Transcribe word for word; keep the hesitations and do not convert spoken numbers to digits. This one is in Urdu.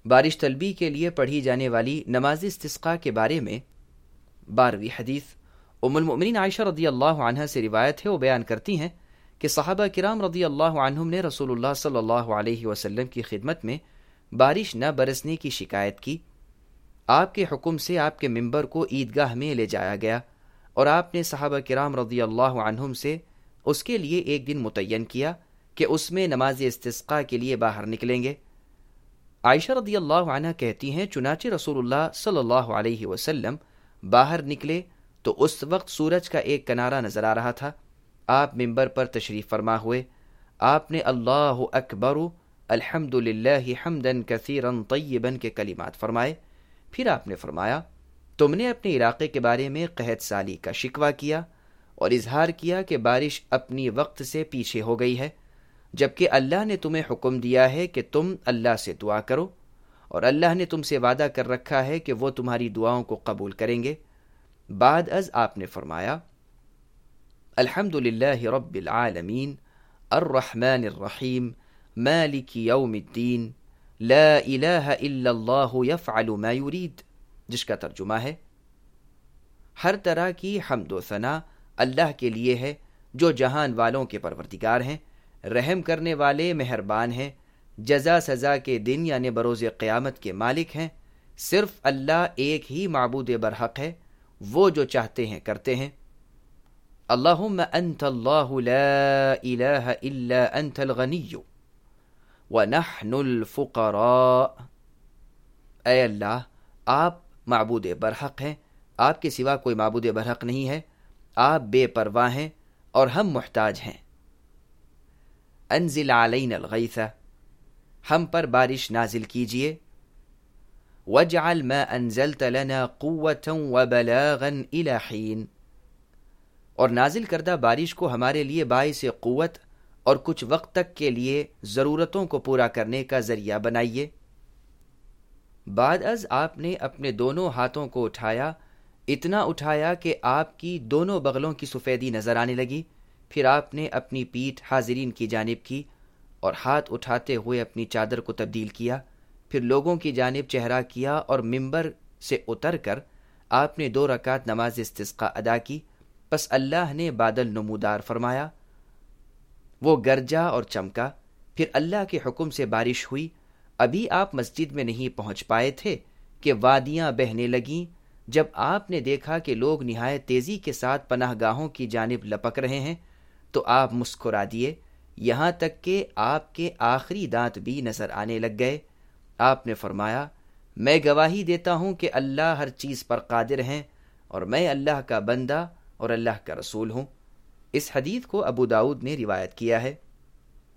بارش طلبی کے لیے پڑھی جانے والی نماز استسقاء کے بارے میں بارہویں حدیث ام المؤمنین عائشہ رضی اللہ عنہا سے روایت ہے، وہ بیان کرتی ہیں کہ صحابہ کرام رضی اللہ عنہم نے رسول اللہ صلی اللہ علیہ وسلم کی خدمت میں بارش نہ برسنے کی شکایت کی۔ آپ کے حکم سے آپ کے ممبر کو عیدگاہ میں لے جایا گیا اور آپ نے صحابہ کرام رضی اللہ عنہم سے اس کے لیے ایک دن متعین کیا کہ اس میں نماز استسقاء کے لیے باہر نکلیں گے۔ عائشہ رضی اللہ عنہ کہتی ہیں چنانچہ رسول اللہ صلی اللہ علیہ وسلم باہر نکلے تو اس وقت سورج کا ایک کنارہ نظر آ رہا تھا۔ آپ ممبر پر تشریف فرما ہوئے، آپ نے اللہ اکبر الحمد للہ حمدا کثیرا طیبا کے کلمات فرمائے۔ پھر آپ نے فرمایا تم نے اپنے علاقے کے بارے میں قحط سالی کا شکوہ کیا اور اظہار کیا کہ بارش اپنی وقت سے پیچھے ہو گئی ہے، جبکہ اللہ نے تمہیں حکم دیا ہے کہ تم اللہ سے دعا کرو اور اللہ نے تم سے وعدہ کر رکھا ہے کہ وہ تمہاری دعاؤں کو قبول کریں گے۔ بعد از آپ نے فرمایا الحمد للہ رب العالمین الرحمن الرحیم مالک یوم الدین لا الہ الا اللہ یفعل ما یرید، جس کا ترجمہ ہے ہر طرح کی حمد و ثنا اللہ کے لیے ہے جو جہان والوں کے پروردگار ہیں، رحم کرنے والے مہربان ہیں، جزا سزا کے دن یعنی بروز قیامت کے مالک ہیں۔ صرف اللہ ایک ہی معبود برحق ہے، وہ جو چاہتے ہیں کرتے ہیں۔ اللہم انت اللہ لا الہ الا انت الغنی ونحن الفقراء، اے اللہ آپ معبود برحق ہیں، آپ کے سوا کوئی معبود برحق نہیں ہے، آپ بے پرواہ ہیں اور ہم محتاج ہیں۔ انزل علینا الغیث، ہم پر بارش نازل کیجئے۔ واجعل ما انزلت لنا قوة وبلاغا الى حین، اور نازل کردہ بارش کو ہمارے لیے باعث قوت اور کچھ وقت تک کے لیے ضرورتوں کو پورا کرنے کا ذریعہ بنائیے۔ بعد از آپ نے اپنے دونوں ہاتھوں کو اٹھایا، اتنا اٹھایا کہ آپ کی دونوں بغلوں کی سفیدی نظر آنے لگی۔ پھر آپ نے اپنی پیٹھ حاضرین کی جانب کی اور ہاتھ اٹھاتے ہوئے اپنی چادر کو تبدیل کیا، پھر لوگوں کی جانب چہرہ کیا اور ممبر سے اتر کر آپ نے دو رکعت نماز استسقاء ادا کی۔ پس اللہ نے بادل نمودار فرمایا، وہ گرجا اور چمکا، پھر اللہ کے حکم سے بارش ہوئی۔ ابھی آپ مسجد میں نہیں پہنچ پائے تھے کہ وادیاں بہنے لگیں۔ جب آپ نے دیکھا کہ لوگ نہایت تیزی کے ساتھ پناہ گاہوں کی جانب لپک رہے ہیں تو آپ مسکرا دیے، یہاں تک کہ آپ کے آخری دانت بھی نظر آنے لگ گئے۔ آپ نے فرمایا میں گواہی دیتا ہوں کہ اللہ ہر چیز پر قادر ہیں اور میں اللہ کا بندہ اور اللہ کا رسول ہوں۔ اس حدیث کو ابو داؤد نے روایت کیا ہے۔